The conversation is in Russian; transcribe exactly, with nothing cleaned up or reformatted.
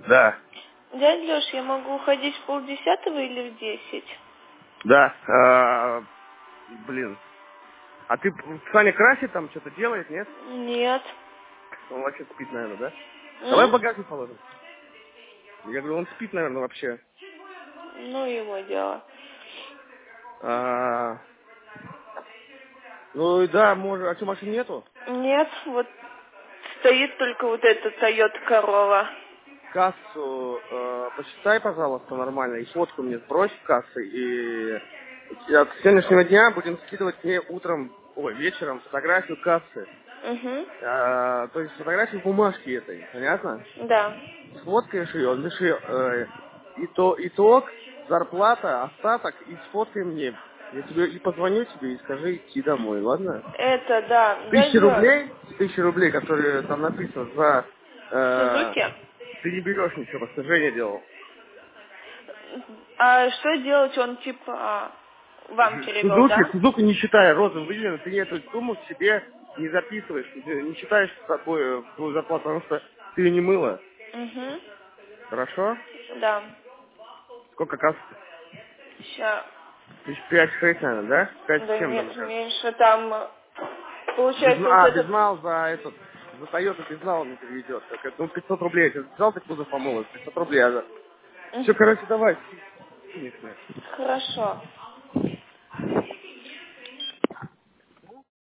Да. Дядя Леш, я могу уходить в полдесятого или в десять? Да. А, блин. А ты, Саня красит там, что-то делает, нет? Нет. Он вообще спит, наверное, да? Давай в М? багажник положим. Я говорю, он спит, наверное, вообще. Ну, его дело. А, ну и да, может. А что, машин нету? Нет, вот стоит только вот эта Toyota Corolla. Кассу э, посчитай, пожалуйста, нормально. И фотку мне сбрось в кассы. И от сегодняшнего дня будем скидывать мне утром, ой, вечером фотографию кассы. Угу. А, то есть фотографию бумажки этой, понятно? Да. Сфоткаешь ее, напиши э, ито- итог, зарплата, остаток, и сфоткай мне. Я тебе и позвоню тебе и скажи идти домой, ладно? Это, да. Тысячи Дядя Леш, рублей, тысячи рублей, которые там написано за... э, Сузуки? ты не берешь ничего, просто Женя делал. А что делать? Он типа а, вам перевел, Сузуки, да? Сузуки не считая, розовым выделено, ты эту сумму к себе не записываешь, ты не считаешь с собой в твою зарплату, потому что ты ее не мыла. Угу. Хорошо? Да. Сколько касс? Сейчас. Тысяч пять-шесть, наверное, да? Пять с Да чем там нет, сейчас? меньше там. э, Без, Получается, вот а, этот. безнал за этот, за Тойоту безнал он не переведет. Так, это, ну, пятьсот рублей. Я тебе сказал, ты кузов помыл, пятьсот рублей. А за... Все, Мгм. короче, давай. Финишная. Хорошо.